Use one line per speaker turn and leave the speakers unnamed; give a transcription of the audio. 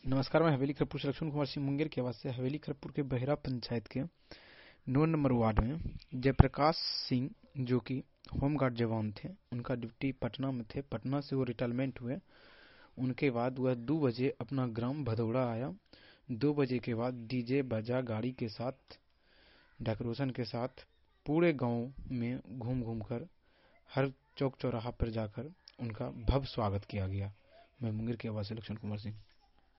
नमस्कार, मैं हवेली खरपुर से लक्ष्मण कुमार सिंह मुंगेर की आवाज से हवेली खरपुर के बहेरा पंचायत के 9 नंबर वार्ड में जयप्रकाश सिंह जो कि होमगार्ड जवान थे, उनका ड्यूटी पटना में थे। पटना से वो रिटायरमेंट हुए। उनके बाद वह 2 बजे अपना ग्राम भदौड़ा आया। 2 बजे के बाद डीजे बजा गाड़ी के साथ, डेकोरेशन के साथ पूरे गांव में घूम घूम कर हर चौक चौराहा पर जाकर उनका भव्य स्वागत किया गया। मैं मुंगेर की आवाज से लक्ष्मण कुमार सिंह।